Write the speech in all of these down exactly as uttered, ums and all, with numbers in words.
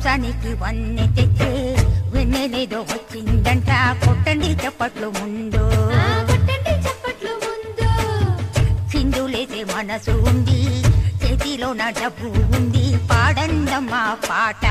వంశానికి వన్నె తెచ్చే వెన్నెలేదో వచ్చిందంట కొట్టండి చప్పట్లు ముందు సింధులేసే మనసు ఉంది చేతిలో నా డబ్బు ఉంది పాడందమ్మా పాట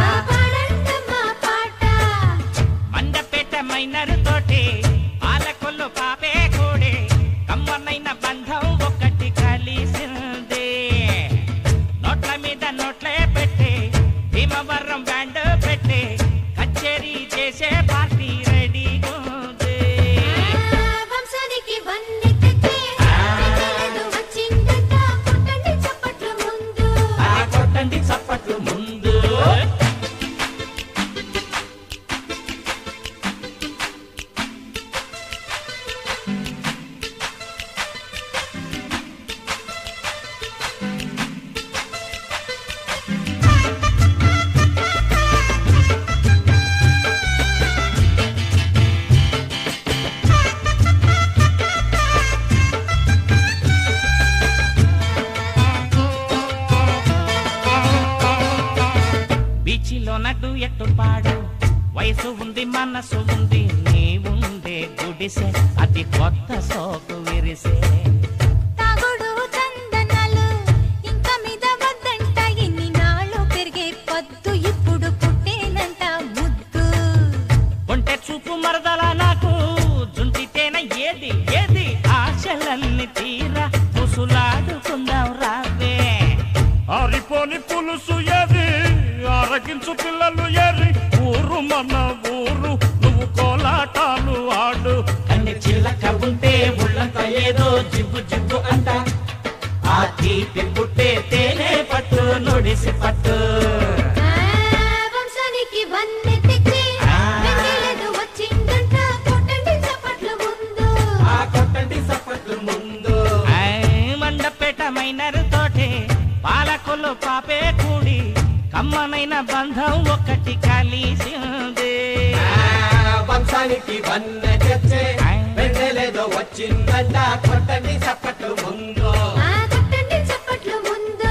మండపేట మైనరు తోటి పాలకొల్లు పాపే కూడే కమ్మనైన బంధం ఒకటి కలిసింది నోట్ల మీద నోట్లే పెట్టి భీమవరం బ్యాండ్ పెట్టి కచేరీ చేసే పార్టీ రెడీ ఉంది వంశానికి వన్నె తెచ్చే వెన్నెలేదో వచ్చిందంట కొట్టండి చప్పట్లు ముందు కొట్టండి చప్పట్లు ముందు బీచిలో నటు ఎట్టు పాడు వయసు ఉంది మనసు ఉంది నీ ఉండే గుడిసె అది కొత్త సోకు విరిసే తాగుడు చందనాలు ఇంకా మీద వద్దంట ఎన్ని నాళ్ళు పెరిగే పొద్దు ఇప్పుడు పుట్టేనంట ముద్దు కొంటె చూపు మరదల నాకు జుంటితేన ఏది ఏది ఆశలన్నీ తీరా ముసులాడుకుందాం రావే ఆరిపోని పులుసు ఏది ఆరగించు పిల్లలు ఏరి ఊరు మన ఊరు నువ్వు కోలాటాలు ఆడు కన్ని చిల్లక ఉంటే ఉళ్ళంత ఏదో జిబ్బు జిబ్బు అంట ఆ తీపి పుట్టే తేనె పట్టు నుడిసి పట్టు వంశానికి వన్నె తెచ్చే వెన్నెలేదో వచ్చిందంట కొట్టండి చప్పట్లు ముందు కొట్టండి చప్పట్లు ముందు మండపేట మైనరు తోటే పాలకొల్లు పాపే కూడి కమ్మనైన బంధం ఒకటి కలిసింది వంశానికి వన్నె తెచ్చే వెన్నెలేదో వచ్చిందంట కొట్టండి చప్పట్లు ముందు కొట్టండి చప్పట్లు ముందు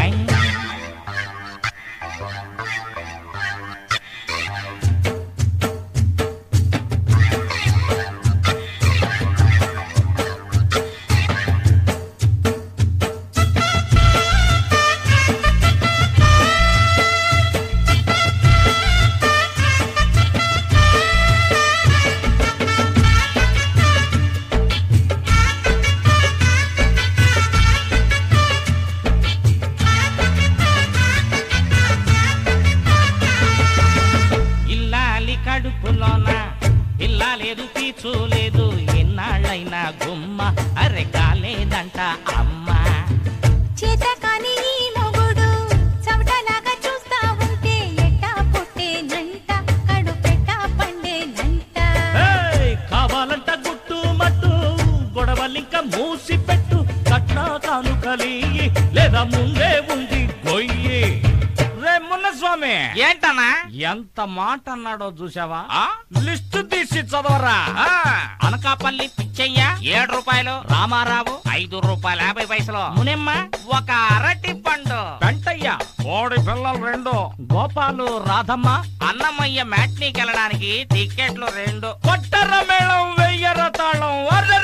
ఇల్లాలి కడుపులోన పిల్ల లేదు పీచు లేదు ఎన్నాళ్ళైనా గుమ్మ అరె కాలేదంట అమ్మ చేత కాని ఈ మొగుడు చవటలాగా చూస్తా ఉంటే ఎట్టా పుట్టేనంట కడుపెట్ట పండేనంట కావాలంట గుట్టు మట్టు గొడవలింక మూసి పెట్టు కట్న కానుకలి లేదా ముందే ఉంది గొయ్యి రే మున్నస్వామి ఏంటన్నా ఎంత మాట అన్నాడో చూసావా లిస్టు తీసి చదవరా అనకాపల్లి పిచ్చయ్య ఏడు రూపాయలు రామారావు ఐదు రూపాయలు యాభై పైసలు మునిమ్మ ఒక అరటి పండు వెంటయ్య కోడి పిల్లలు రెండు గోపాలు రాధమ్మ అన్నమయ్య మ్యాట్నీకి వెళ్ళడానికి టికెట్లు రెండు కొట్టర మేళం వెయ్యర తాళం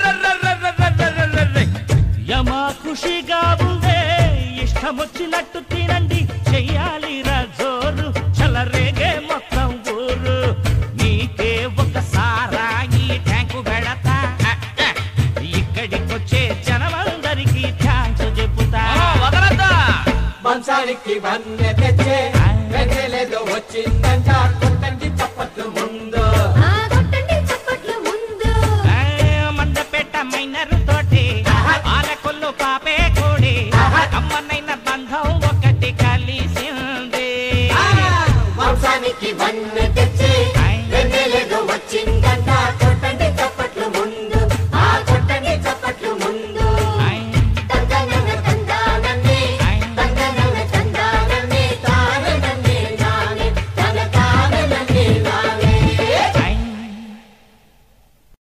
యమా ఖుషిగా ఉందే ఇష్టమొచ్చినట్టు తినండి చెయ్యాలి జోరు చలరేగే మొత్తం ఊరు నీకే ఒకసారి ట్యాంకు పెడతా ఇక్కడికొచ్చే జనమందరికి థ్యాంక్స్ చెప్పుతా వదలద్దా వంశానికి వన్నె తెచ్చే వెన్నెలేదో వచ్చిందంట కొట్టండి చప్పట్లు ముందు కొట్టండి చప్పట్లు ముందు మండపేట మైనరు తోటి పాలకొల్లు పాపే కూడి అమ్మనైన బంధం